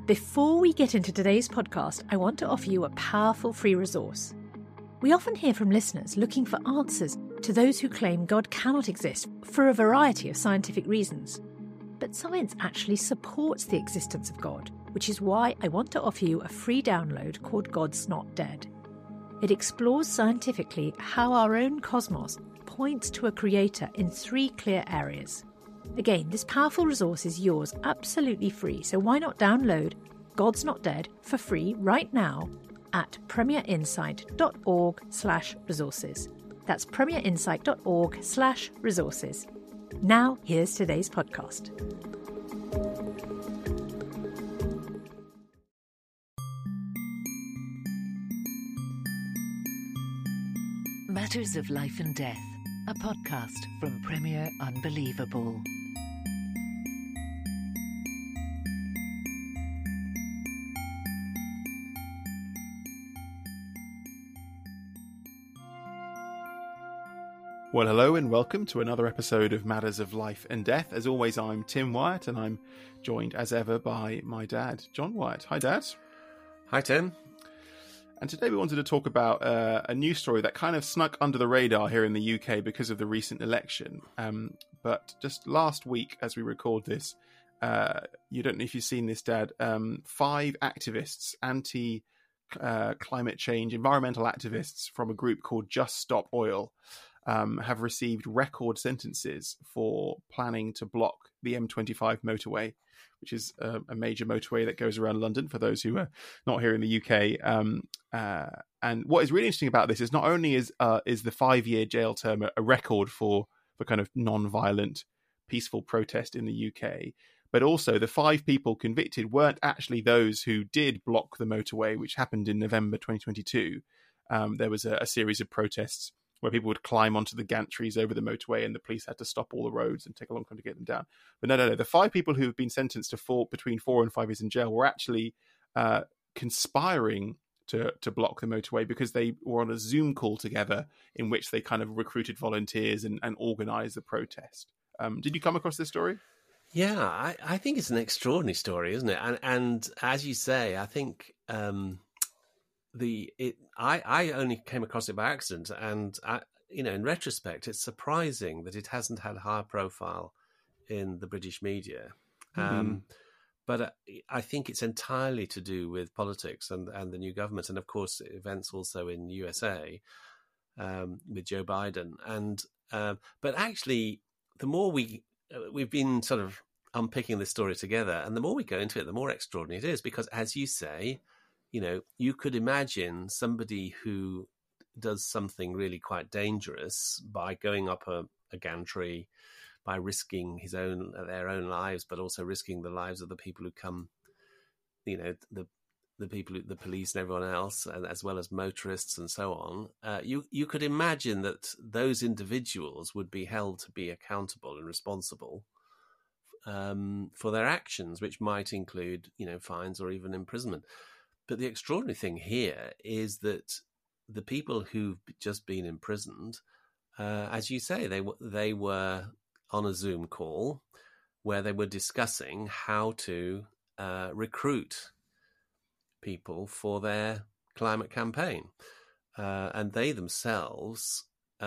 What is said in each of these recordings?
Before we get into today's podcast, I want to offer you a powerful free resource. We often hear from listeners looking for answers to those who claim God cannot exist for a variety of scientific reasons. But science actually supports the existence of God, which is why I want to offer you a free download called God's Not Dead. It explores scientifically how our own cosmos points to a creator in 3 clear areas. Again, this powerful resource is yours absolutely free, so why not download God's Not Dead for free right now at premierinsight.org/resources. That's premierinsight.org/resources. Now, here's today's podcast. Matters of Life and Death, a podcast from Premier Unbelievable. Well, hello and welcome to another episode of Matters of Life and Death. As always, I'm Tim Wyatt and I'm joined as ever by my dad, John Wyatt. Hi, Dad. Hi, Tim. And today we wanted to talk about a news story that kind of snuck under the radar here in the UK because of the recent election. But just last week, as we record this, you don't know if you've seen this, Dad, 5 activists, anti-climate change, environmental activists from a group called Just Stop Oil, have received record sentences for planning to block the M25 motorway, which is a major motorway that goes around London for those who are not here in the UK. And what is really interesting about this is not only is the 5-year jail term a record for kind of non-violent, peaceful protest in the UK, but also the 5 people convicted weren't actually those who did block the motorway, which happened in November 2022. There was a series of protests where people would climb onto the gantries over the motorway and the police had to stop all the roads and take a long time to get them down. But no. The 5 people who have been sentenced to between 4 and 5 years in jail were actually conspiring to block the motorway because they were on a Zoom call together in which they kind of recruited volunteers and organised the protest. Did you come across this story? Yeah, I think it's an extraordinary story, isn't it? And as you say, I think I only came across it by accident, and in retrospect, it's surprising that it hasn't had a higher profile in the British media. But I think it's entirely to do with politics and the new government, and of course events also in USA with Joe Biden. And but actually, the more we've been sort of unpicking this story together, and the more we go into it, the more extraordinary it is, because as you say, you could imagine somebody who does something really quite dangerous by going up a gantry, by risking their own lives, but also risking the lives of the people who come, the police and everyone else, and as well as motorists and so on. You could imagine that those individuals would be held to be accountable and responsible for their actions, which might include, fines or even imprisonment. But the extraordinary thing here is that the people who've just been imprisoned, as you say, they were on a Zoom call where they were discussing how to recruit people for their climate campaign. And they themselves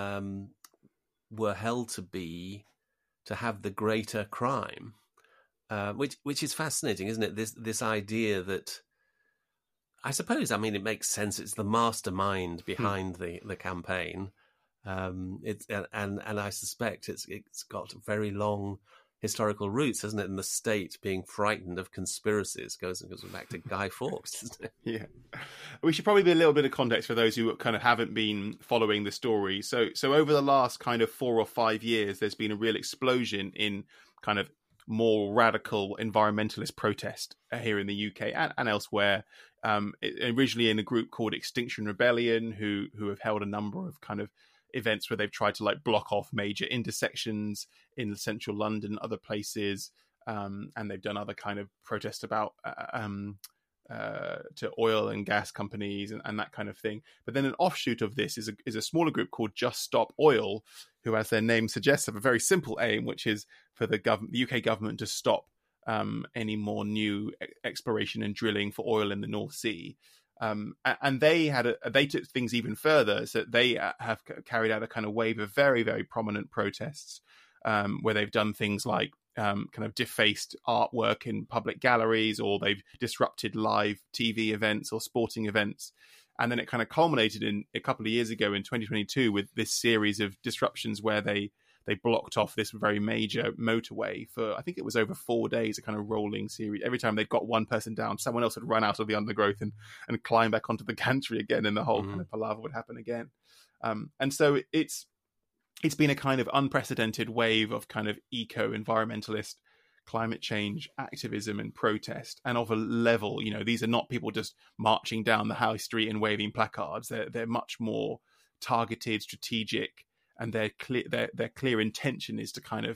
were held to have the greater crime, which is fascinating, isn't it? This idea that, I suppose, it makes sense. It's the mastermind behind the campaign. And I suspect it's got very long historical roots, hasn't it? And the state being frightened of conspiracies goes back to Guy Fawkes, doesn't it? Yeah. We should probably be a little bit of context for those who kind of haven't been following the story. So over the last kind of 4 or 5 years, there's been a real explosion in kind of more radical environmentalist protest here in the UK and elsewhere. Originally in a group called Extinction Rebellion, who have held a number of kind of events where they've tried to block off major intersections in central London, other places, and they've done other kind of protests about to oil and gas companies and that kind of thing. But then an offshoot of this is a smaller group called Just Stop Oil, who, as their name suggests, have a very simple aim, which is for the UK government to stop any more new exploration and drilling for oil in the North Sea. And they took things even further, so they have carried out a kind of wave of very, very prominent protests, where they've done things like kind of defaced artwork in public galleries, or they've disrupted live TV events or sporting events. And then it kind of culminated in a couple of years ago in 2022 with this series of disruptions where they blocked off this very major motorway for, I think it was over 4 days, a kind of rolling series. Every time they'd got one person down, someone else would run out of the undergrowth and climb back onto the gantry again, and the whole kind of palaver would happen again. And so it's been a kind of unprecedented wave of kind of eco-environmentalist climate change activism and protest, and of a level, these are not people just marching down the high street and waving placards. They're much more targeted, strategic, and their clear intention is to kind of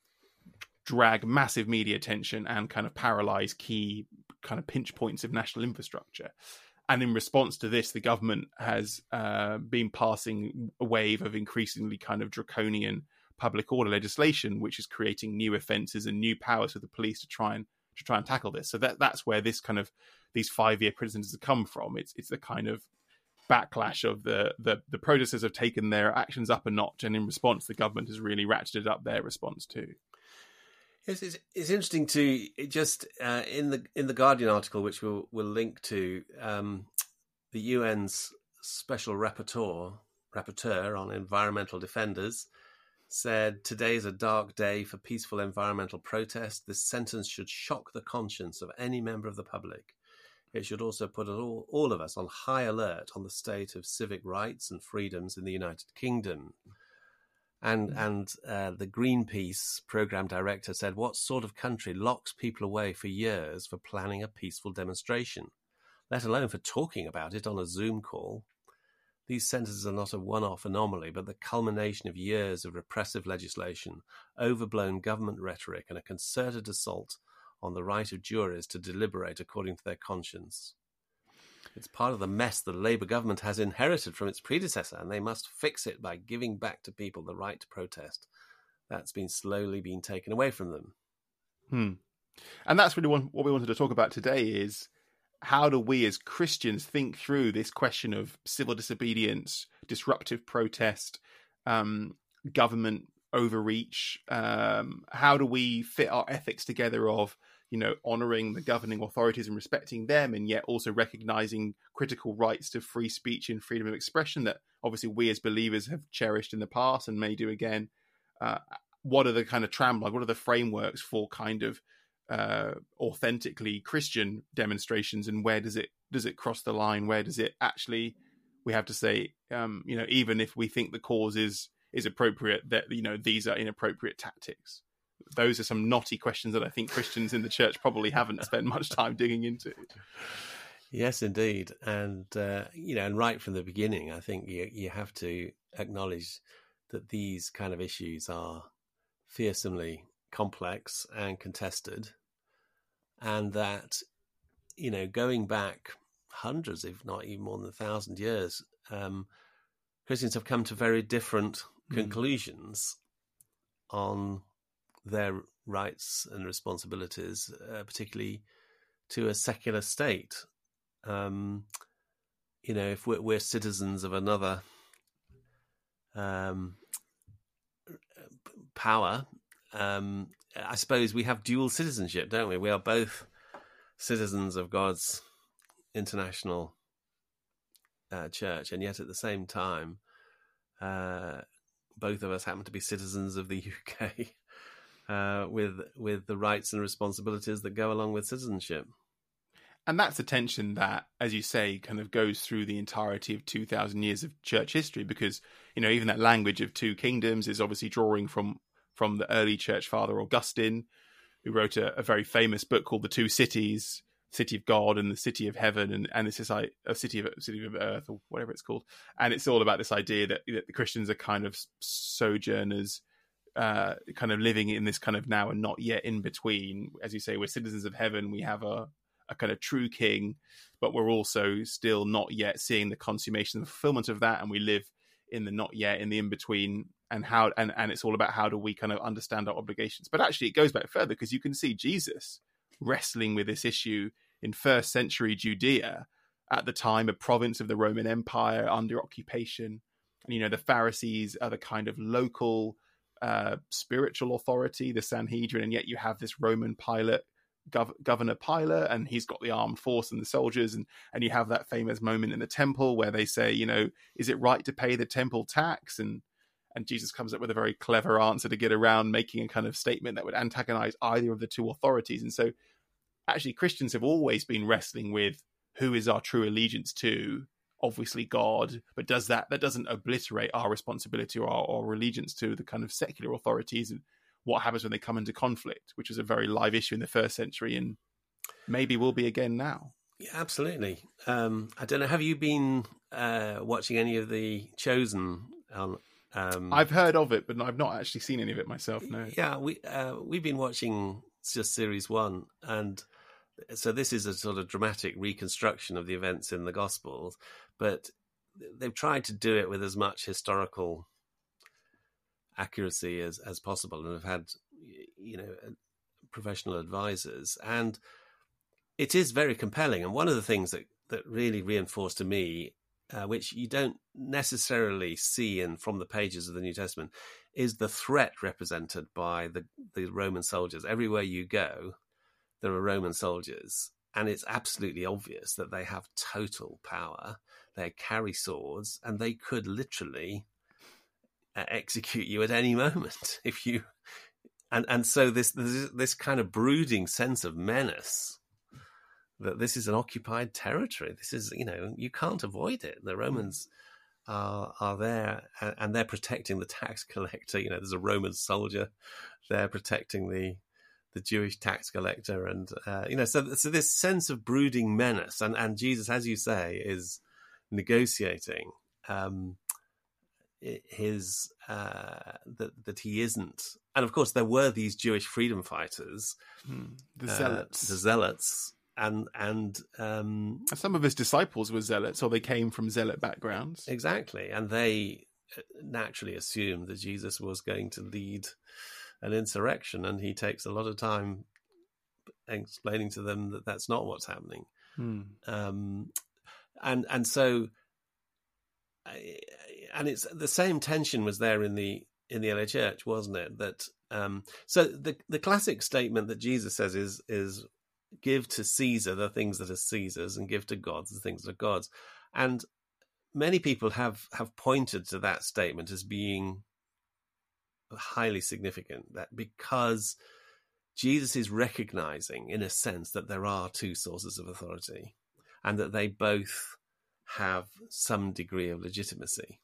drag massive media attention and kind of paralyze key kind of pinch points of national infrastructure. And in response to this, the government has been passing a wave of increasingly kind of draconian public order legislation, which is creating new offences and new powers for the police to try and tackle this. So that's where this kind of these 5-year criticisms have come from. It's the kind of backlash of the protesters have taken their actions up a notch, and in response, the government has really ratcheted up their response too. Yes, it's interesting to just in the Guardian article, which we'll link to, the UN's special rapporteur on environmental defenders said, "Today is a dark day for peaceful environmental protest. This sentence should shock the conscience of any member of the public. It should also put all of us on high alert on the state of civic rights and freedoms in the United Kingdom." And the Greenpeace program director said, "What sort of country locks people away for years for planning a peaceful demonstration, let alone for talking about it on a Zoom call? These sentences are not a one-off anomaly, but the culmination of years of repressive legislation, overblown government rhetoric, and a concerted assault on the right of jurors to deliberate according to their conscience. It's part of the mess the Labour government has inherited from its predecessor, and they must fix it by giving back to people the right to protest. That's been slowly being taken away from them." And that's really what we wanted to talk about today is, how do we as Christians think through this question of civil disobedience, disruptive protest, government overreach? How do we fit our ethics together of, honouring the governing authorities and respecting them, and yet also recognising critical rights to free speech and freedom of expression that obviously we as believers have cherished in the past and may do again? What are the kind of tramlines? What are the frameworks for kind of authentically Christian demonstrations, and where does it cross the line? Where does it actually, we have to say, even if we think the cause is appropriate, that these are inappropriate tactics? Those are some knotty questions that I think Christians in the church probably haven't spent much time digging into. Yes, indeed, and and right from the beginning, I think you have to acknowledge that these kind of issues are fearsomely complex and contested, and that going back hundreds, if not even more than 1,000 years, Christians have come to very different conclusions on their rights and responsibilities, particularly to a secular state. If we're citizens of another power, I suppose we have dual citizenship, don't we? We are both citizens of God's international church, and yet at the same time, both of us happen to be citizens of the UK, with the rights and responsibilities that go along with citizenship. And that's a tension that, as you say, kind of goes through the entirety of 2,000 years of church history, because, even that language of two kingdoms is obviously drawing from the early church father Augustine, who wrote a very famous book called The Two Cities, City of God and the City of Heaven, and this is like a city of earth, or whatever it's called. And it's all about this idea that the Christians are kind of sojourners, kind of living in this kind of now and not yet in between. As you say, we're citizens of heaven. We have a kind of true king, but we're also still not yet seeing the consummation and fulfillment of that. And we live in the not yet, in the in between. and how and it's all about how do we kind of understand our obligations. But actually, it goes back further, because you can see Jesus wrestling with this issue in first century Judea, at the time a province of the Roman Empire under occupation. And the Pharisees are the kind of local spiritual authority, the Sanhedrin, and yet you have this Roman Pilate, Governor Pilate, and he's got the armed force and the soldiers, and you have that famous moment in the temple where they say, is it right to pay the temple tax? And Jesus comes up with a very clever answer to get around making a kind of statement that would antagonize either of the two authorities. And so actually Christians have always been wrestling with who is our true allegiance to. Obviously God, but that doesn't obliterate our responsibility or our allegiance to the kind of secular authorities, and what happens when they come into conflict, which was a very live issue in the first century and maybe will be again now. Yeah, absolutely. I don't know, have you been watching any of The Chosen? I've heard of it, but I've not actually seen any of it myself, no. Yeah, we've been watching just series 1, and so this is a sort of dramatic reconstruction of the events in the Gospels, but they've tried to do it with as much historical accuracy as possible, and have had professional advisors, and it is very compelling. And one of the things that really reinforced to me, which you don't necessarily see from the pages of the New Testament, is the threat represented by the Roman soldiers. Everywhere you go, there are Roman soldiers, and it's absolutely obvious that they have total power. They carry swords, and they could literally execute you at any moment if you. And so this kind of brooding sense of menace, that this is an occupied territory. This is, you can't avoid it. The Romans are there, and they're protecting the tax collector. There's a Roman soldier there protecting the Jewish tax collector, and so this sense of brooding menace, and Jesus, as you say, is negotiating his that he isn't. And of course, there were these Jewish freedom fighters, the zealots, and some of his disciples were zealots, or they came from zealot backgrounds. Exactly, and they naturally assumed that Jesus was going to lead an insurrection, and he takes a lot of time explaining to them that that's not what's happening. And so, and it's the same tension was there in the early church, wasn't it? That so the classic statement that Jesus says is give to Caesar the things that are Caesar's, and give to God the things that are God's. And many people have pointed to that statement as being highly significant, that because Jesus is recognizing, in a sense, that there are two sources of authority, and that they both have some degree of legitimacy.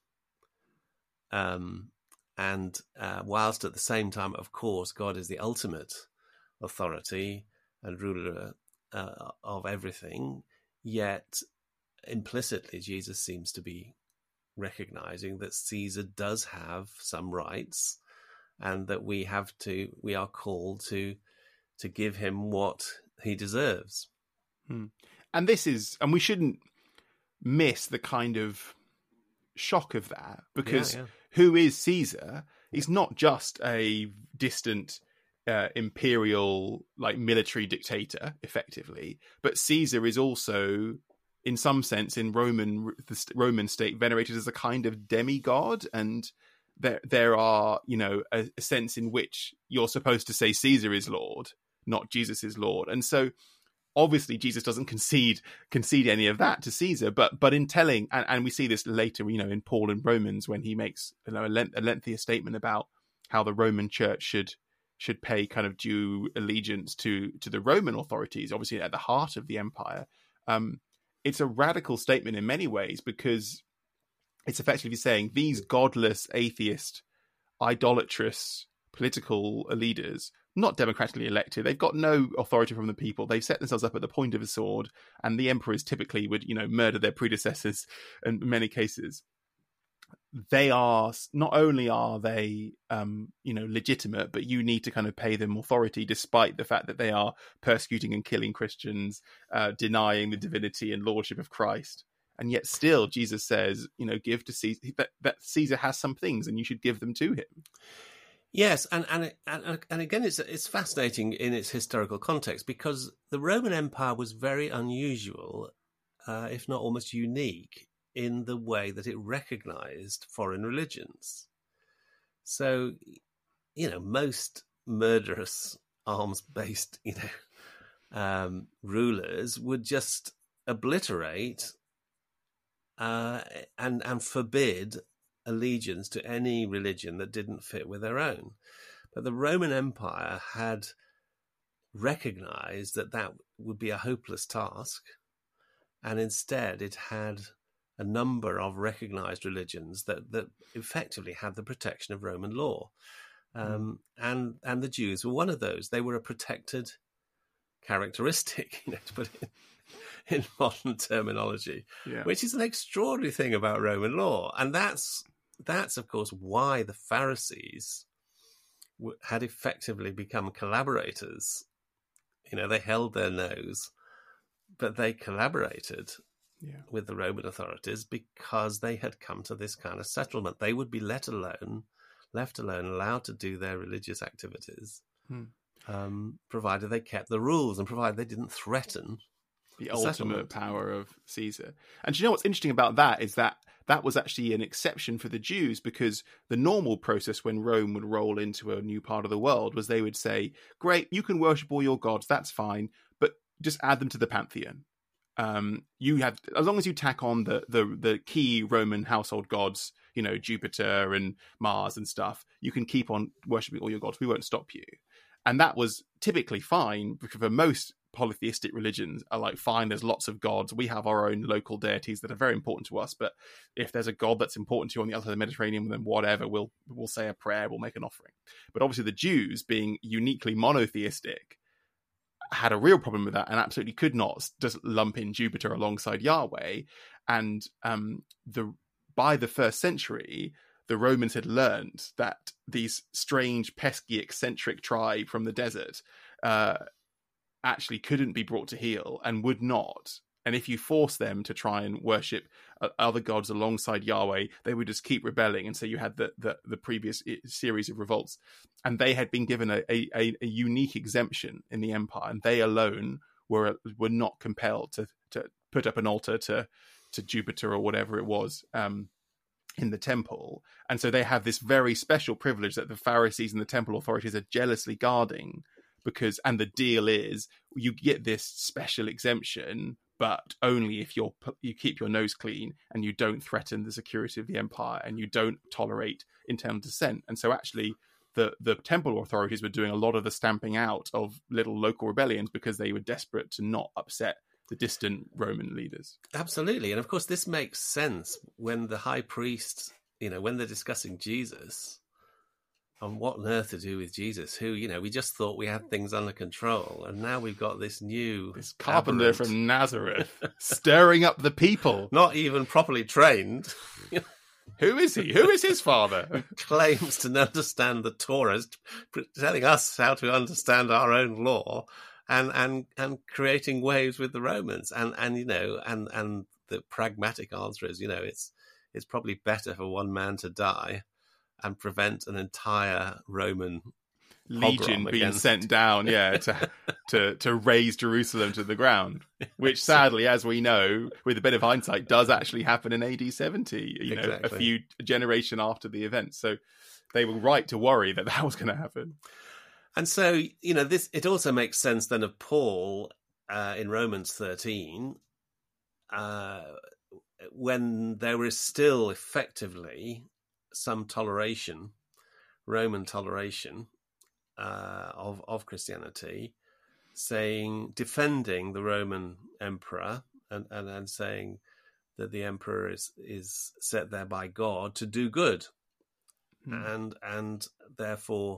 And whilst at the same time, of course, God is the ultimate authority and ruler of everything, yet implicitly Jesus seems to be recognizing that Caesar does have some rights, and that we are called to give him what he deserves. And we shouldn't miss the kind of shock of that, because who is Caesar? He's not just a distant imperial, military dictator, effectively, but Caesar is also, in some sense, in the Roman state, venerated as a kind of demigod, and there are, a sense in which you're supposed to say Caesar is Lord, not Jesus is Lord. And so obviously Jesus doesn't concede any of that to Caesar, but in telling, and we see this later, in Paul and Romans, when he makes a lengthier statement about how the Roman church should pay kind of due allegiance to the Roman authorities, obviously at the heart of the empire. It's a radical statement in many ways, because it's effectively saying these godless, atheist, idolatrous political leaders, not democratically elected, they've got no authority from the people. They've set themselves up at the point of a sword, and the emperors typically would, murder their predecessors in many cases. They are, not only are they, legitimate, but you need to kind of pay them authority, despite the fact that they are persecuting and killing Christians, denying the divinity and lordship of Christ. And yet still Jesus says, give to Caesar, that Caesar has some things and you should give them to him. Yes, and again, it's fascinating in its historical context, because the Roman Empire was very unusual, if not almost unique, in the way that it recognized foreign religions. So, most murderous, arms-based, rulers would just obliterate and forbid allegiance to any religion that didn't fit with their own. But the Roman Empire had recognized that would be a hopeless task, and instead it had a number of recognized religions that effectively had the protection of Roman law. And the Jews were one of those. They were a protected characteristic, to put it in modern terminology, which is an extraordinary thing about Roman law. And that's of course why the Pharisees had effectively become collaborators. They held their nose, but they collaborated with the Roman authorities because they had come to this kind of settlement. They would be left alone, allowed to do their religious activities, provided they kept the rules and provided they didn't threaten the ultimate power of Caesar. And do you know what's interesting about that is that was actually an exception for the Jews, because the normal process when Rome would roll into a new part of the world was they would say, great, you can worship all your gods, that's fine, but just add them to the pantheon. You have, as long as you tack on the key Roman household gods, Jupiter and Mars and stuff, you can keep on worshiping all your gods. We won't stop you. And that was typically fine, because for most polytheistic religions are like, fine, there's lots of gods, we have our own local deities that are very important to us, but if there's a god that's important to you on the other side of the Mediterranean, then whatever, we'll say a prayer, we'll make an offering. But obviously the Jews, being uniquely monotheistic, had a real problem with that and absolutely could not just lump in Jupiter alongside Yahweh. And by the 1st century, the Romans had learned that these strange, pesky, eccentric tribe from the desert actually couldn't be brought to heel and would not. And if you force them to try and worship other gods alongside Yahweh, they would just keep rebelling. And so you had the previous series of revolts. And they had been given a unique exemption in the empire, and they alone were not compelled to put up an altar to Jupiter or whatever it was in the temple. And so they have this very special privilege that the Pharisees and the temple authorities are jealously guarding, and the deal is you get this special exemption, but only if you keep your nose clean and you don't threaten the security of the empire and you don't tolerate internal dissent. And so actually the temple authorities were doing a lot of the stamping out of little local rebellions because they were desperate to not upset the distant Roman leaders. Absolutely. And of course, this makes sense when the high priests, when they're discussing Jesus, and what on earth to do with Jesus, who, we just thought we had things under control. And now we've got this carpenter from Nazareth stirring up the people. Not even properly trained. Who is he? Who is his father? Claims to understand the Torah, telling us how to understand our own law, and creating waves with the Romans. And the pragmatic answer is, it's probably better for one man to die and prevent an entire Roman legion being sent down, to raise Jerusalem to the ground, which sadly, as we know, with a bit of hindsight, does actually happen in AD 70, exactly. a generation after the event. So they were right to worry that was going to happen. And so, it also makes sense then of Paul in Romans 13, when there is still effectively some toleration, Roman toleration of Christianity, defending the Roman emperor and saying that the emperor is set there by God to do good, and therefore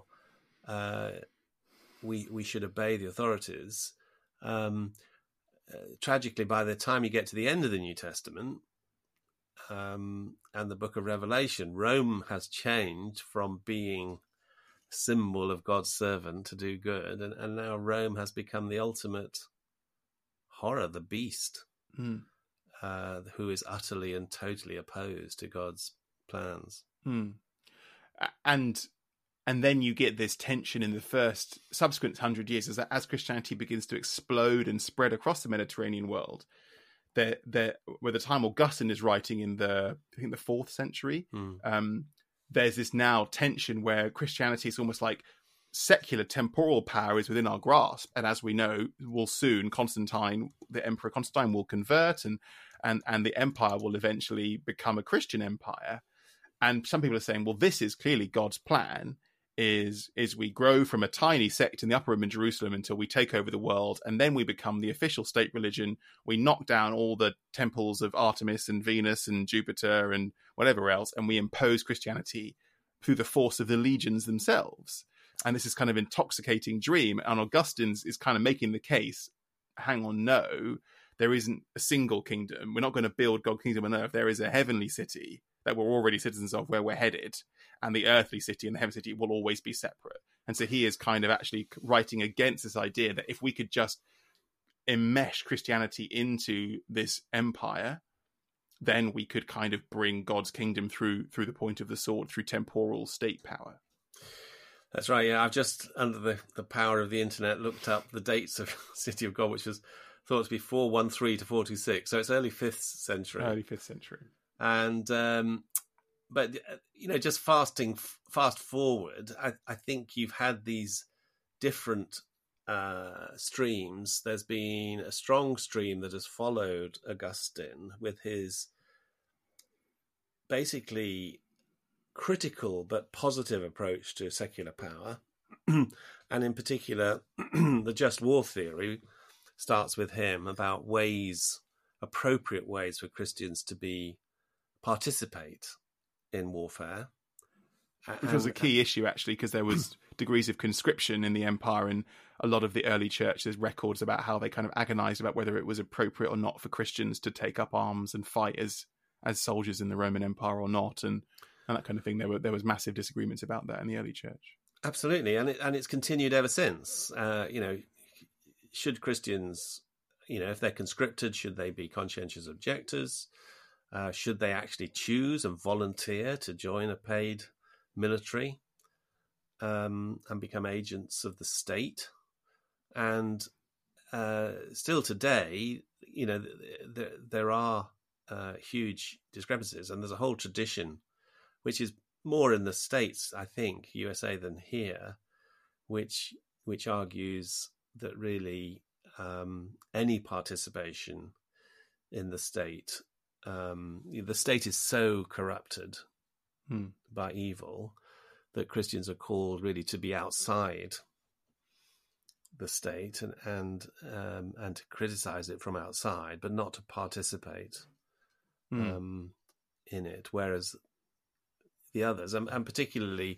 we should obey the authorities. Tragically, by the time you get to the end of the New Testament, and the book of Revelation, Rome has changed from being a symbol of God's servant to do good, and now Rome has become the ultimate horror, the beast. who is utterly and totally opposed to God's plans. And then you get this tension in the first subsequent 100 years as Christianity begins to explode and spread across the Mediterranean world. By the time Augustine is writing in the 4th century, there's this now tension where Christianity is almost like secular temporal power is within our grasp, and as we know, will soon the Emperor Constantine will convert, and the empire will eventually become a Christian empire. And some people are saying, well, this is clearly God's plan. Is we grow from a tiny sect in the Upper Room in Jerusalem until we take over the world, and then we become the official state religion. We knock down all the temples of Artemis and Venus and Jupiter and whatever else, and we impose Christianity through the force of the legions themselves. And this is kind of intoxicating dream. And Augustine is kind of making the case, hang on, no, there isn't a single kingdom. We're not going to build God's kingdom on earth. There is a heavenly city that we're already citizens of, where we're headed, and the earthly city and the heavenly city will always be separate. And so he is kind of actually writing against this idea that if we could just enmesh Christianity into this empire, then we could kind of bring God's kingdom through the point of the sword, through temporal state power. That's right. Yeah, I've just, under the power of the internet, looked up the dates of City of God, which was thought to be 413 to 426. So it's early 5th century. Early 5th century. And but just fast forward, I think you've had these different streams. There's been a strong stream that has followed Augustine with his basically critical but positive approach to secular power, and in particular the just war theory starts with him about appropriate ways for Christians to participate in warfare. Which was a key issue, actually, because there was degrees of conscription in the empire, and a lot of the early church, there's records about how they kind of agonized about whether it was appropriate or not for Christians to take up arms and fight as soldiers in the Roman Empire or not, and that kind of thing. There was massive disagreements about that in the early church. Absolutely, and it's continued ever since. Should Christians, if they're conscripted, should they be conscientious objectors? Should they actually choose and volunteer to join a paid military and become agents of the state? And still today, there are huge discrepancies, and there's a whole tradition, which is more in the States, I think, USA, than here, which argues that really any participation in the state is so corrupted by evil that Christians are called really to be outside the state and to criticize it from outside, but not to participate in it. Whereas the others, and particularly,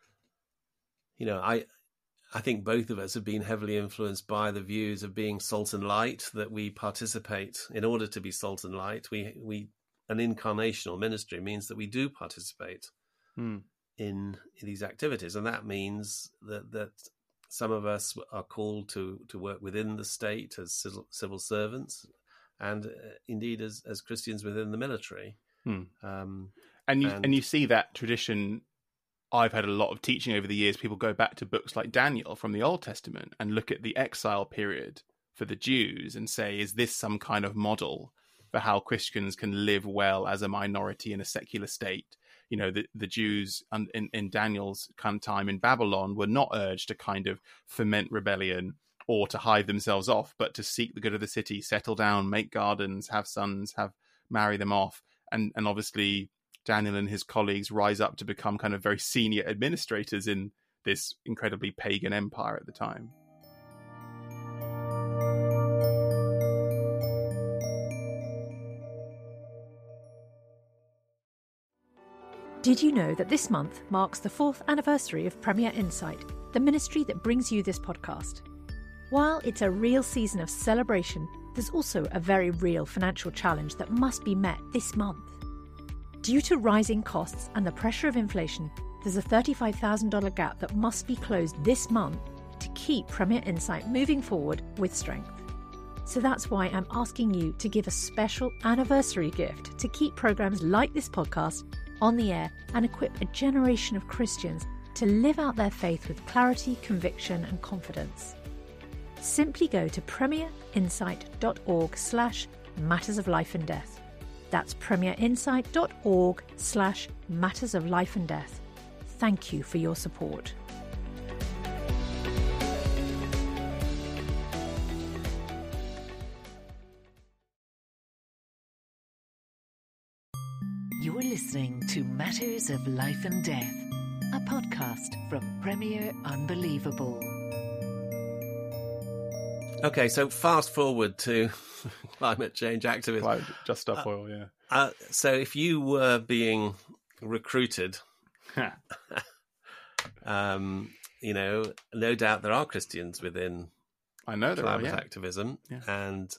I think both of us have been heavily influenced by the views of being salt and light, that we participate in order to be salt and light. We an incarnational ministry means that we do participate in these activities, and that means that some of us are called to work within the state as civil servants, and indeed as Christians within the military. And you see that tradition. I've had a lot of teaching over the years. People go back to books like Daniel from the Old Testament and look at the exile period for the Jews and say, is this some kind of model for how Christians can live well as a minority in a secular state? The Jews in Daniel's kind of time in Babylon were not urged to kind of foment rebellion or to hide themselves off, but to seek the good of the city, settle down, make gardens, have sons, marry them off. And obviously Daniel and his colleagues rise up to become kind of very senior administrators in this incredibly pagan empire at the time. Did you know that this month marks the 4th anniversary of Premier Insight, the ministry that brings you this podcast? While it's a real season of celebration, there's also a very real financial challenge that must be met this month. Due to rising costs and the pressure of inflation, there's a $35,000 gap that must be closed this month to keep Premier Insight moving forward with strength. So that's why I'm asking you to give a special anniversary gift to keep programmes like this podcast on the air and equip a generation of Christians to live out their faith with clarity, conviction and confidence. Simply go to premierinsight.org/matters of life and death. That's premierinsight.org/matters of life and death. Thank you for your support. You're listening to Matters of Life and Death, a podcast from Premier Unbelievable. Okay, so fast forward to climate change activism. Just Stop Oil, yeah. So if you were being recruited, no doubt there are Christians within I know there climate are, yeah. activism, Yeah. and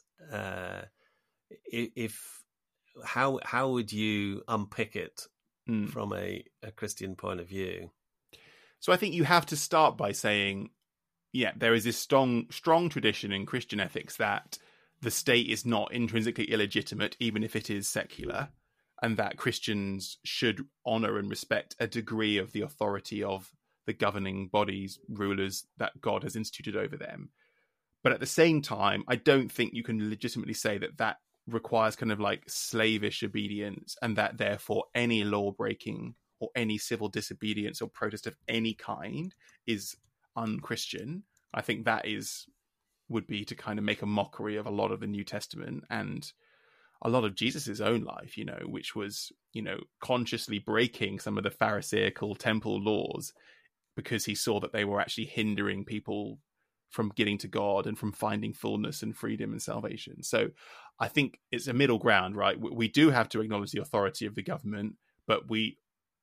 how would you unpick it from a Christian point of view? So I think you have to start by saying, there is this strong tradition in Christian ethics that the state is not intrinsically illegitimate, even if it is secular, and that Christians should honour and respect a degree of the authority of the governing bodies, rulers that God has instituted over them. But at the same time, I don't think you can legitimately say that requires kind of like slavish obedience, and that therefore any law breaking or any civil disobedience or protest of any kind is unchristian. I think that would be to kind of make a mockery of a lot of the New Testament and a lot of Jesus's own life, which was, consciously breaking some of the Pharisaical temple laws because he saw that they were actually hindering people from getting to God and from finding fullness and freedom and salvation. So I think it's a middle ground, right? We do have to acknowledge the authority of the government, but we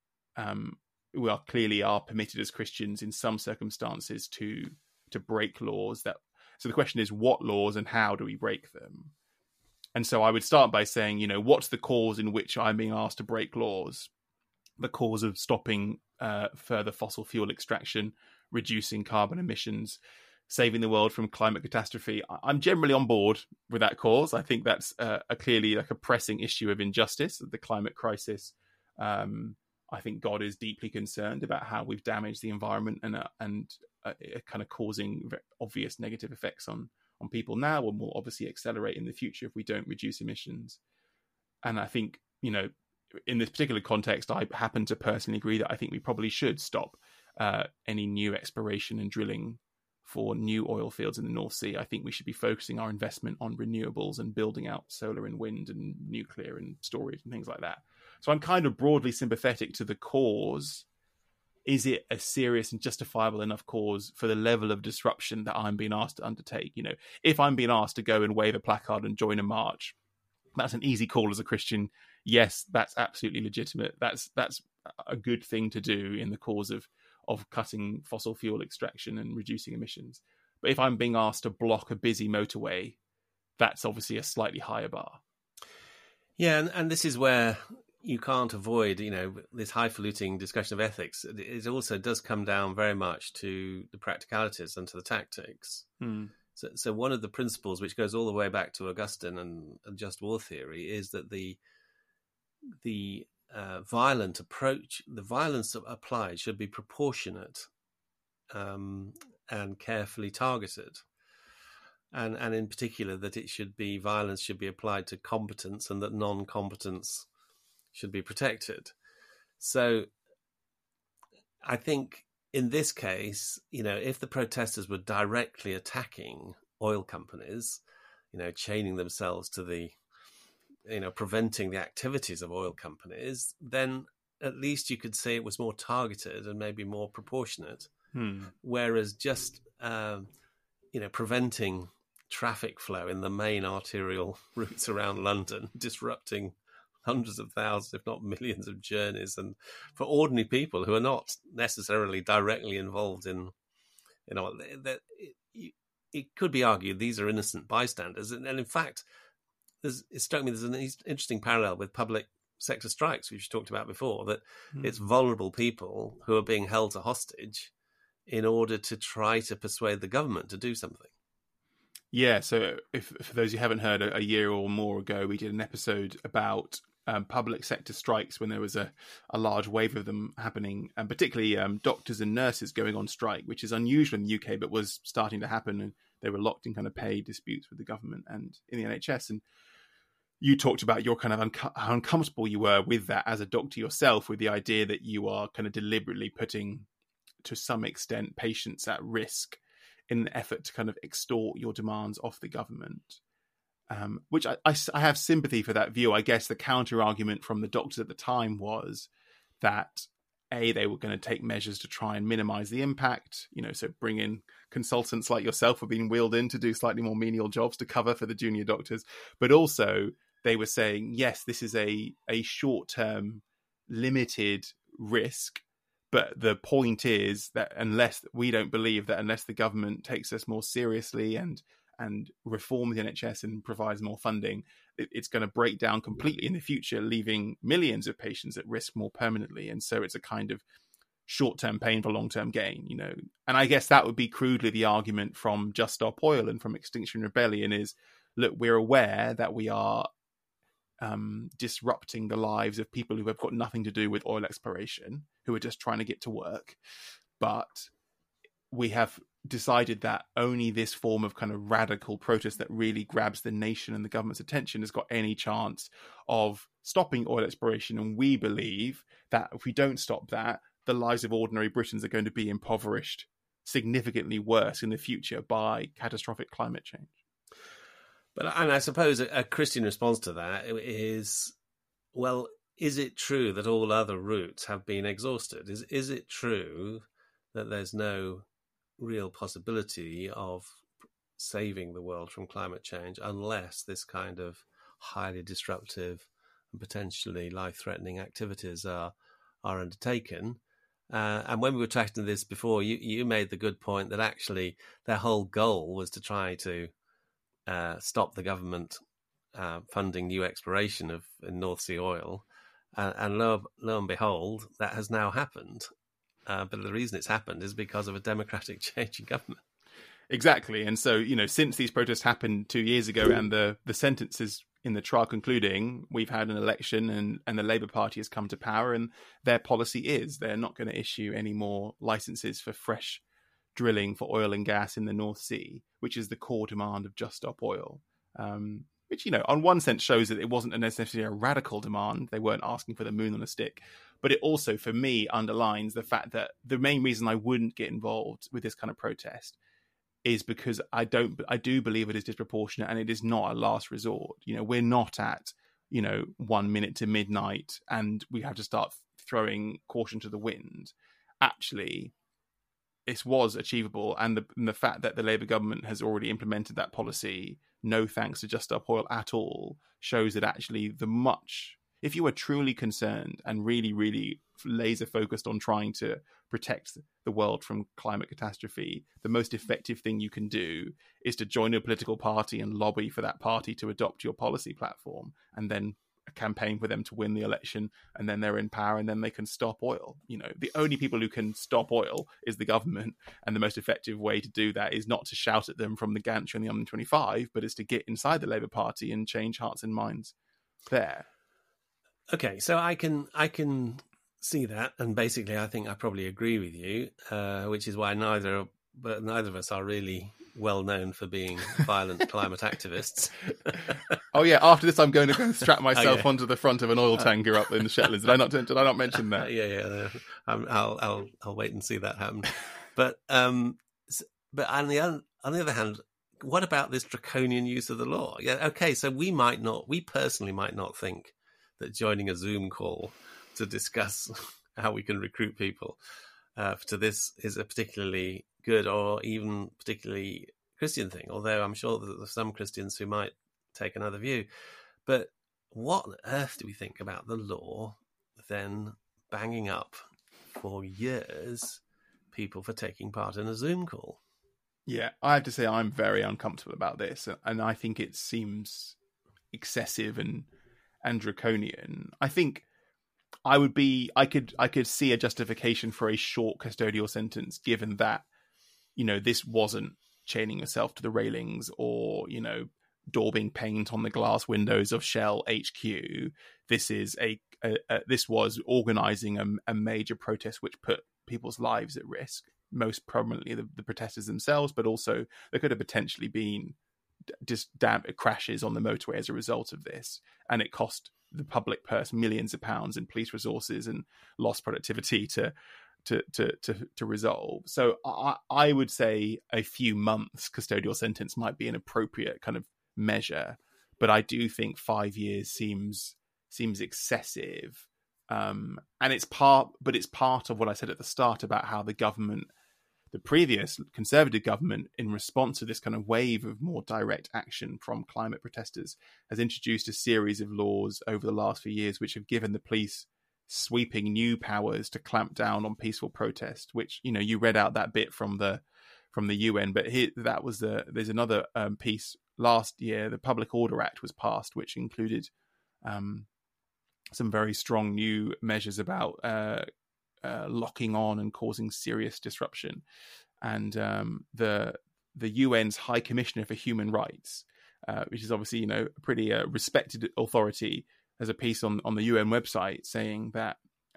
are clearly permitted as Christians in some circumstances to break laws. So the question is, what laws and how do we break them? And so I would start by saying, what's the cause in which I'm being asked to break laws? The cause of stopping further fossil fuel extraction, reducing carbon emissions, saving the world from climate catastrophe. I'm generally on board with that cause. I think that's clearly like a pressing issue of injustice, the climate crisis. I think God is deeply concerned about how we've damaged the environment and kind of causing very obvious negative effects on people now, and will obviously accelerate in the future if we don't reduce emissions. And I think, in this particular context, I happen to personally agree that I think we probably should stop any new exploration and drilling for new oil fields in the North Sea. I think we should be focusing our investment on renewables and building out solar and wind and nuclear and storage and things like that. So I'm kind of broadly sympathetic to the cause. Is it a serious and justifiable enough cause for the level of disruption that I'm being asked to undertake? If I'm being asked to go and wave a placard and join a march, that's an easy call as a Christian. Yes, that's absolutely legitimate. That's a good thing to do in the cause of cutting fossil fuel extraction and reducing emissions. But if I'm being asked to block a busy motorway, that's obviously a slightly higher bar. Yeah, and this is where you can't avoid, this highfalutin discussion of ethics. It also does come down very much to the practicalities and to the tactics. So one of the principles, which goes all the way back to Augustine and just war theory, is that the violent approach, the violence applied should be proportionate and carefully targeted. And in particular, that violence should be applied to competence, and that non-competence should be protected. So I think in this case, if the protesters were directly attacking oil companies, chaining themselves to the, preventing the activities of oil companies, then at least you could say it was more targeted and maybe more proportionate. Whereas just, preventing traffic flow in the main arterial routes around London, disrupting hundreds of thousands, if not millions of journeys, and for ordinary people who are not necessarily directly involved in, it could be argued these are innocent bystanders. And in fact, it struck me there's an interesting parallel with public sector strikes, which you talked about before, that it's vulnerable people who are being held to hostage in order to try to persuade the government to do something. Yeah, so if for those who haven't heard, a year or more ago, we did an episode about public sector strikes when there was a large wave of them happening, and particularly doctors and nurses going on strike, which is unusual in the UK, but was starting to happen. And they were locked in kind of pay disputes with the government and in the NHS. And you talked about your kind of how uncomfortable you were with that as a doctor yourself, with the idea that you are kind of deliberately putting, to some extent, patients at risk in an effort to kind of extort your demands off the government, which I have sympathy for that view. I guess the counter argument from the doctors at the time was that they were going to take measures to try and minimize the impact, so bring in consultants like yourself who are being wheeled in to do slightly more menial jobs to cover for the junior doctors. But also they were saying, yes, this is a short-term limited risk. But the point is that unless the government takes us more seriously and reforms the NHS and provides more funding, it's going to break down completely in the future, leaving millions of patients at risk more permanently. And so it's a kind of short-term pain for long-term gain, And I guess that would be crudely the argument from Just Stop Oil and from Extinction Rebellion is, look, we're aware that we are disrupting the lives of people who have got nothing to do with oil exploration, who are just trying to get to work. But we have decided that only this form of kind of radical protest that really grabs the nation and the government's attention has got any chance of stopping oil exploration. And we believe that if we don't stop that, the lives of ordinary Britons are going to be impoverished significantly worse in the future by catastrophic climate change. And I suppose a Christian response to that is, well, is it true that all other routes have been exhausted? Is it true that there's no real possibility of saving the world from climate change unless this kind of highly disruptive and potentially life-threatening activities are undertaken? And when we were chatting this before, you made the good point that actually their whole goal was to try to stop the government funding new exploration of North Sea oil. And lo and behold, that has now happened. But the reason it's happened is because of a democratic change in government. Exactly. And so, since these protests happened 2 years ago and the sentences in the trial concluding, we've had an election and the Labour Party has come to power, and their policy is they're not going to issue any more licenses for fresh drilling for oil and gas in the North Sea, which is the core demand of Just Stop Oil. Which, on one sense shows that it wasn't necessarily a radical demand. They weren't asking for the moon on a stick. But it also, for me, underlines the fact that the main reason I wouldn't get involved with this kind of protest is because I do believe it is disproportionate and it is not a last resort. We're not at, 1 minute to midnight and we have to start throwing caution to the wind. Actually, this was achievable, and the fact that the Labour government has already implemented that policy, no thanks to Just Stop Oil at all, shows that actually if you are truly concerned and really, really laser focused on trying to protect the world from climate catastrophe, the most effective thing you can do is to join a political party and lobby for that party to adopt your policy platform, and then a campaign for them to win the election, and then they're in power and then they can stop oil. The only people who can stop oil is the government, and the most effective way to do that is not to shout at them from the gantry on the M25, but is to get inside the Labour Party and change hearts and minds there. Okay, so I can see that, and basically I think I probably agree with you, which is why neither of us are really well known for being violent climate activists. Oh yeah, after this I'm going to go strap myself onto the front of an oil tanker up in the Shetlands. Did I not mention that? Yeah. I'll wait and see that happen. But on the other hand, what about this draconian use of the law? Yeah, okay, so we personally might not think that joining a Zoom call to discuss how we can recruit people to this is a particularly good or even particularly Christian thing, although I'm sure that there's some Christians who might take another view. But what on earth do we think about the law then banging up for years people for taking part in a Zoom call? Yeah, I have to say I'm very uncomfortable about this, and I think it seems excessive and draconian. I think I could see a justification for a short custodial sentence, given that this wasn't chaining yourself to the railings or, daubing paint on the glass windows of Shell HQ. This is this was organising a major protest which put people's lives at risk, most prominently the protesters themselves, but also there could have potentially been just crashes on the motorway as a result of this, and it cost the public purse millions of pounds in police resources and lost productivity to resolve. So I would say a few months custodial sentence might be an appropriate kind of measure, but I do think 5 years seems excessive. And it's part of what I said at the start about how the previous Conservative government, in response to this kind of wave of more direct action from climate protesters, has introduced a series of laws over the last few years which have given the police sweeping new powers to clamp down on peaceful protest, which, you read out that bit from the UN, but there's another piece last year. The Public Order Act was passed, which included some very strong new measures about locking on and causing serious disruption. And the UN's High Commissioner for Human Rights, which is obviously a pretty respected authority, has a piece on the UN website saying that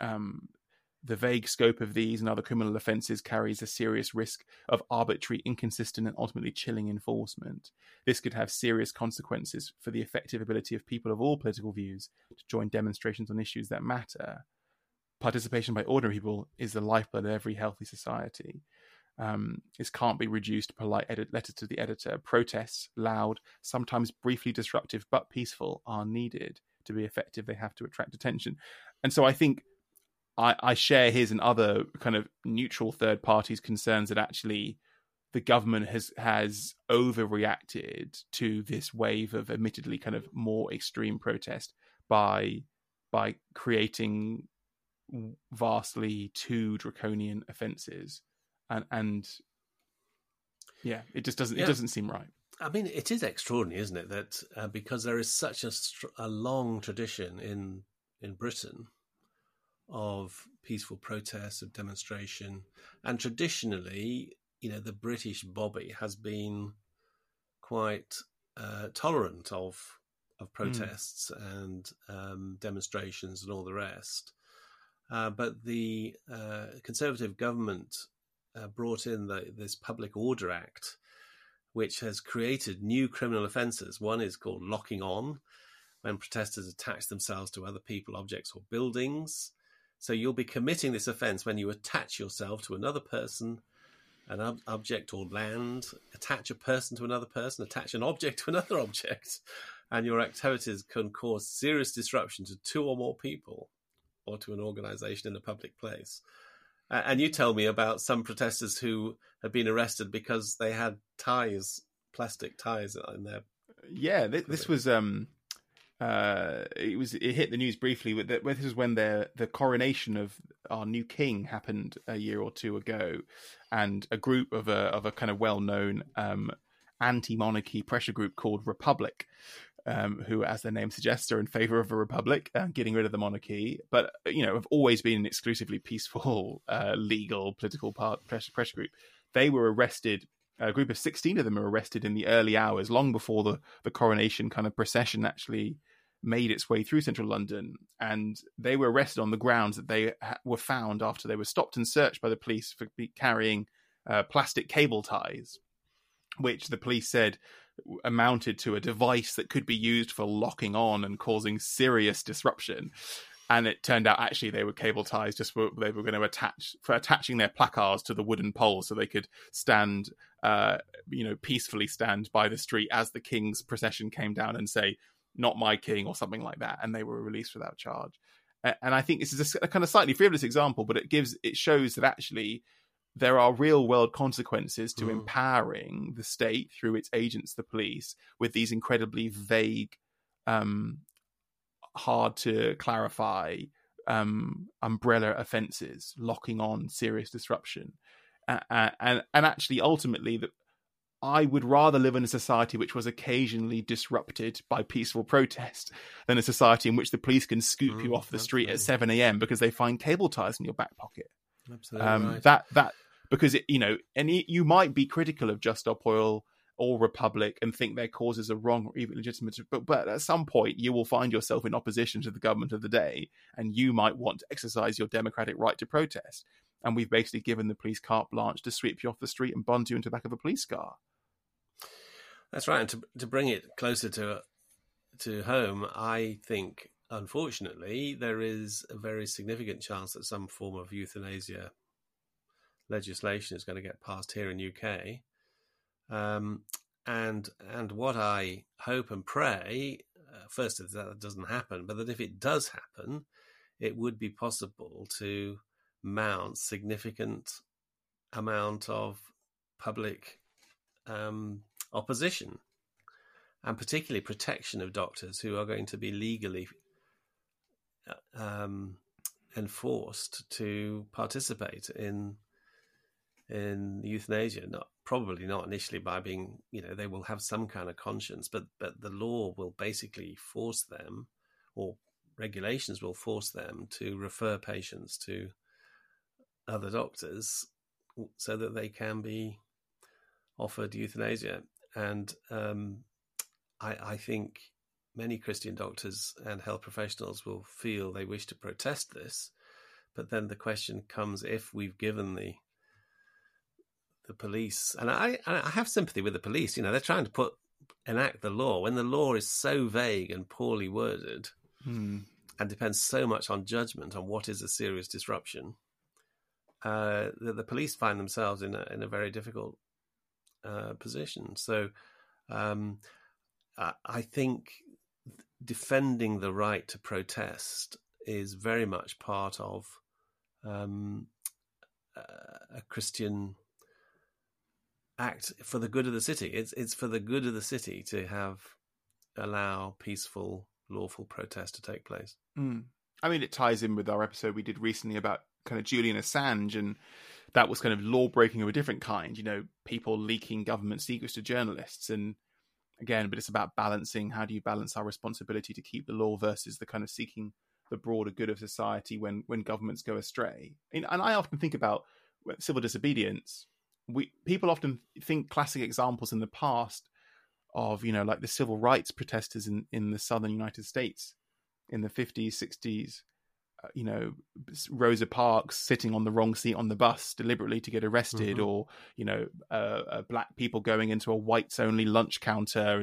the vague scope of these and other criminal offences carries a serious risk of arbitrary, inconsistent and ultimately chilling enforcement. This could have serious consequences for the effective ability of people of all political views to join demonstrations on issues that matter. Participation by ordinary people is the lifeblood of every healthy society. This can't be reduced to polite letters to the editor. Protests, loud, sometimes briefly disruptive, but peaceful, are needed. To be effective, they have to attract attention. And so I think I share his and other kind of neutral third parties' concerns that actually the government has overreacted to this wave of admittedly kind of more extreme protest by creating vastly too draconian offences, and yeah, it just doesn't it doesn't seem right. I mean, it is extraordinary, isn't it, that because there is such a long tradition in Britain of peaceful protests, of demonstration, and traditionally, the British bobby has been quite tolerant of protests and demonstrations and all the rest. But the Conservative government brought in this Public Order Act, which has created new criminal offences. One is called locking on, when protesters attach themselves to other people, objects or buildings. So you'll be committing this offence when you attach yourself to another person, an object or land, attach a person to another person, attach an object to another object, and your activities can cause serious disruption to two or more people or to an organisation in a public place. And you tell me about some protesters who have been arrested because they had plastic ties in their... Yeah, this was... it hit the news briefly, but this was when the coronation of our new king happened a year or two ago, and a group of a kind of well-known anti-monarchy pressure group called Republic, who, as their name suggests, are in favour of a republic, getting rid of the monarchy, but have always been an exclusively peaceful, legal, political pressure group. They were arrested. A group of 16 of them were arrested in the early hours, long before the coronation kind of procession actually made its way through central London. And they were arrested on the grounds that they were found after they were stopped and searched by the police for carrying plastic cable ties, which the police said amounted to a device that could be used for locking on and causing serious disruption. And it turned out actually they were cable ties, they were going to attaching their placards to the wooden poles so they could stand, peacefully stand by the street as the king's procession came down and say, "Not my king," or something like that. And they were released without charge. And I think this is a kind of slightly frivolous example, but it shows that actually there are real world consequences to empowering the state through its agents, the police, with these incredibly vague, hard to clarify umbrella offences, locking on, serious disruption, and actually ultimately that I would rather live in a society which was occasionally disrupted by peaceful protest than a society in which the police can scoop you off the street at 7 a.m. because they find cable ties in your back pocket. Absolutely right. That because you might be critical of Just Stop Oil or Republic and think their causes are wrong or even legitimate, but at some point you will find yourself in opposition to the government of the day, and you might want to exercise your democratic right to protest. And we've basically given the police carte blanche to sweep you off the street and bund you into the back of a police car. That's right. And to bring it closer to home, I think, unfortunately, there is a very significant chance that some form of euthanasia legislation is going to get passed here in UK. And what I hope and pray, first, is that doesn't happen, but that if it does happen, it would be possible to mount significant amount of public opposition, and particularly protection of doctors who are going to be legally enforced to participate in euthanasia. Probably not initially by being, they will have some kind of conscience, but the law will basically force them, or regulations will force them to refer patients to other doctors so that they can be offered euthanasia. And I think many Christian doctors and health professionals will feel they wish to protest this, but then the question comes, if we've given the police, and I have sympathy with the police, they're trying to enact the law when the law is so vague and poorly worded and depends so much on judgment on what is a serious disruption. The police find themselves in a very difficult position. So I think defending the right to protest is very much part of a Christian act for the good of the city. It's for the good of the city to allow peaceful, lawful protest to take place. I mean, it ties in with our episode we did recently about kind of Julian Assange, and that was kind of law breaking of a different kind, people leaking government secrets to journalists. And again, but it's about balancing, how do you balance our responsibility to keep the law versus the kind of seeking the broader good of society when governments go astray. And I often think about civil disobedience. People often think classic examples in the past of, like the civil rights protesters in the southern United States in the 50s, 60s, Rosa Parks sitting on the wrong seat on the bus deliberately to get arrested, or, black people going into a whites only lunch counter.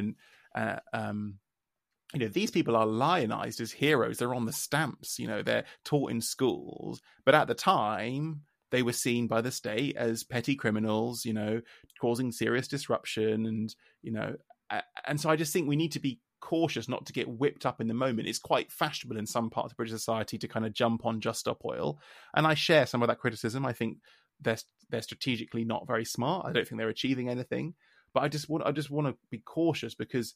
And, these people are lionized as heroes. They're on the stamps, they're taught in schools. But at the time, they were seen by the state as petty criminals, causing serious disruption. And so I just think we need to be cautious not to get whipped up in the moment. It's quite fashionable in some parts of British society to kind of jump on Just Stop Oil. And I share some of that criticism. I think they're strategically not very smart. I don't think they're achieving anything. But I just want to be cautious because,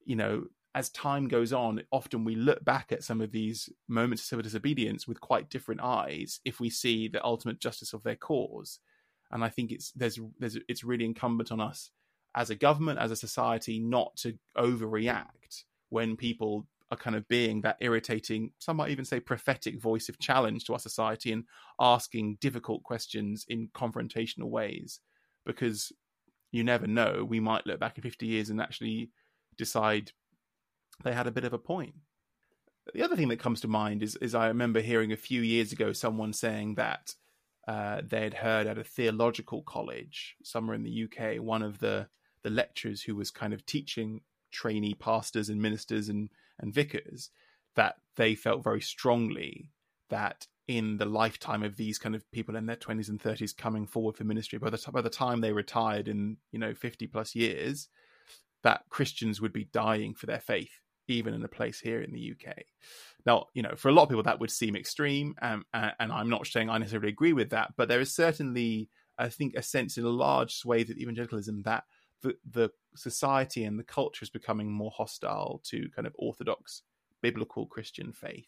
as time goes on, often we look back at some of these moments of civil disobedience with quite different eyes if we see the ultimate justice of their cause. And I think it's really incumbent on us as a government, as a society, not to overreact when people are kind of being that irritating, some might even say prophetic voice of challenge to our society and asking difficult questions in confrontational ways. Because you never know, we might look back in 50 years and actually decide they had a bit of a point. The other thing that comes to mind is I remember hearing a few years ago someone saying that they'd heard at a theological college somewhere in the UK, one of the lecturers who was kind of teaching trainee pastors and ministers and vicars, that they felt very strongly that in the lifetime of these kind of people in their 20s and 30s coming forward for ministry, by the time they retired in 50 plus years, that Christians would be dying for their faith, even in a place here in the UK. Now, for a lot of people that would seem extreme, and I'm not saying I necessarily agree with that, but there is certainly, I think, a sense in a large swathe of evangelicalism that the society and the culture is becoming more hostile to kind of orthodox biblical Christian faith.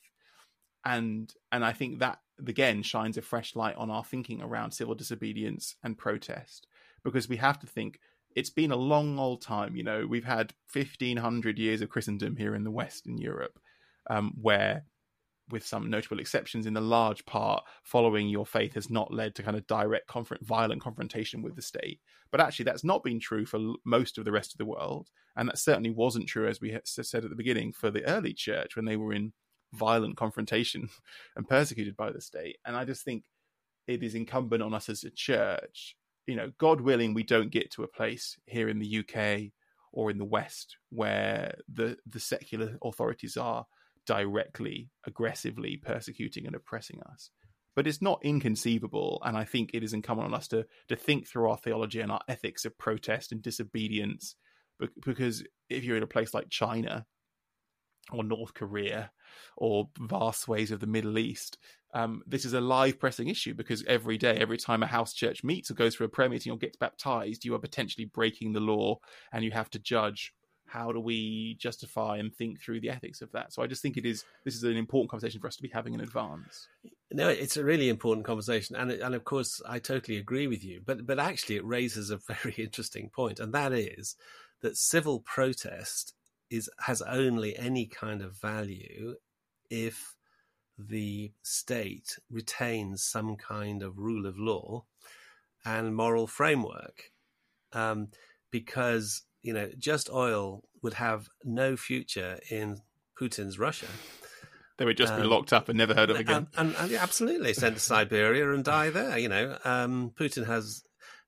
And I think that, again, shines a fresh light on our thinking around civil disobedience and protest, because we have to think it's been a long old time. We've had 1,500 years of Christendom here in the West in Europe, where with some notable exceptions, in the large part, following your faith has not led to kind of direct violent confrontation with the state. But actually, that's not been true for most of the rest of the world. And that certainly wasn't true, as we said at the beginning, for the early church when they were in violent confrontation and persecuted by the state. And I just think it is incumbent on us as a church, God willing, we don't get to a place here in the UK or in the West where the secular authorities are directly, aggressively persecuting and oppressing us. But it's not inconceivable, and I think it is incumbent on us to think through our theology and our ethics of protest and disobedience, because if you're in a place like China or North Korea or vast swathes of the Middle East, this is a live pressing issue, because every day, every time a house church meets or goes through a prayer meeting or gets baptized, you are potentially breaking the law, and you have to judge how do we justify and think through the ethics of that. So I just think this is an important conversation for us to be having in advance. No, it's a really important conversation, and of course I totally agree with you. But actually, it raises a very interesting point, and that is that civil protest has only any kind of value if the state retains some kind of rule of law and moral framework, because Just Oil would have no future in Putin's Russia. They would just be locked up and never heard of again. And absolutely sent to Siberia and die there. Putin has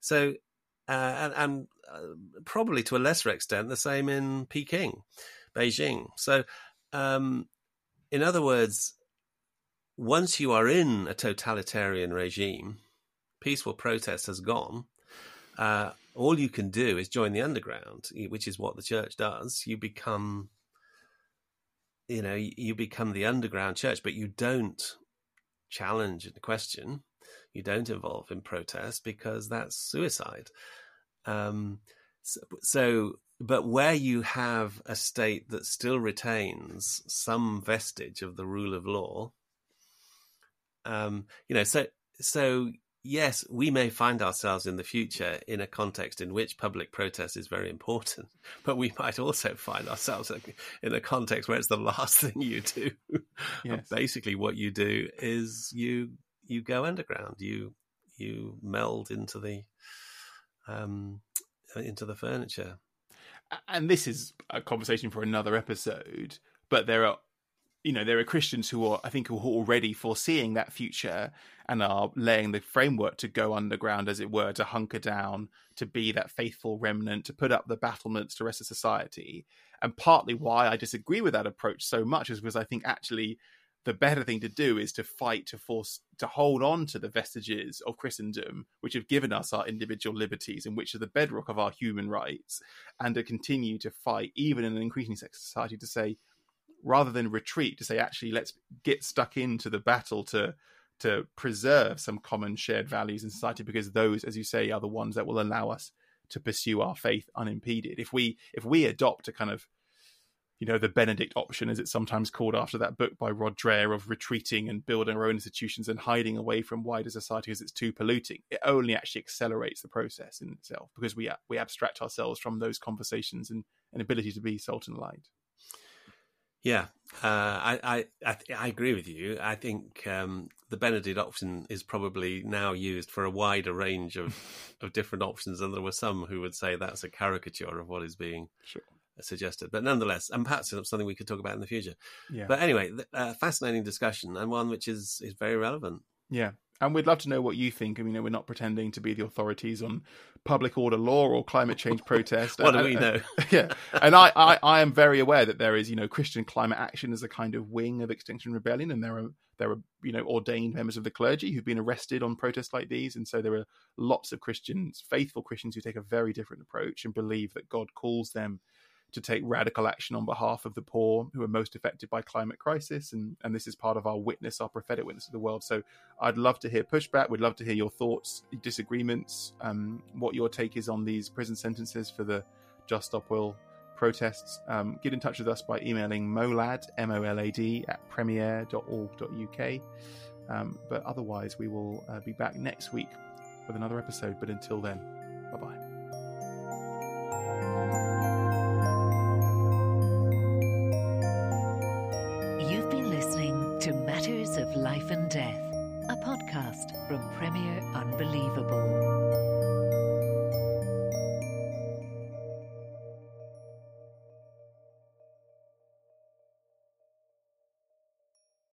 and probably to a lesser extent the same in Beijing. So, in other words, once you are in a totalitarian regime, peaceful protest has gone. All you can do is join the underground, which is what the church does. You become the underground church, but you don't challenge and question. You don't involve in protest, because that's suicide. But where you have a state that still retains some vestige of the rule of law, so yes, we may find ourselves in the future in a context in which public protest is very important, but we might also find ourselves in a context where it's the last thing you do. Yes. Basically, what you do is you go underground, you meld into the furniture. And this is a conversation for another episode, but there are Christians who are already foreseeing that future and are laying the framework to go underground, as it were, to hunker down, to be that faithful remnant, to put up the battlements to rest of society. And partly why I disagree with that approach so much is because I think actually the better thing to do is to fight to hold on to the vestiges of Christendom, which have given us our individual liberties and which are the bedrock of our human rights, and to continue to fight, even in an increasingly secular society, to say, rather than retreat, to say, actually, let's get stuck into the battle to preserve some common shared values in society, because those, as you say, are the ones that will allow us to pursue our faith unimpeded. If we adopt a kind of, the Benedict option, as it's sometimes called after that book by Rod Dreher, of retreating and building our own institutions and hiding away from wider society because it's too polluting, it only actually accelerates the process in itself, because we abstract ourselves from those conversations and an ability to be salt and light. Yeah, I agree with you. I think the Benedict option is probably now used for a wider range of different options, and there were some who would say that's a caricature of what is being suggested. But nonetheless, and perhaps it's something we could talk about in the future. Yeah. But anyway, fascinating discussion, and one which is very relevant. Yeah. And we'd love to know what you think. I mean, we're not pretending to be the authorities on public order law or climate change protest. What do we know? Yeah. And I am very aware that there is, Christian climate action as a kind of wing of Extinction Rebellion. And there are ordained members of the clergy who've been arrested on protests like these. And so there are lots of Christians, faithful Christians, who take a very different approach and believe that God calls them to take radical action on behalf of the poor who are most affected by climate crisis. And this is part of our witness, our prophetic witness to the world. So I'd love to hear pushback. We'd love to hear your thoughts, disagreements, what your take is on these prison sentences for the Just Stop Oil protests. Get in touch with us by emailing molad, MOLAD, @premier.org.uk. But otherwise, we will be back next week with another episode. But until then, bye-bye. You've been listening to Matters Matters of Life and Death, a podcast from Premier Unbelievable.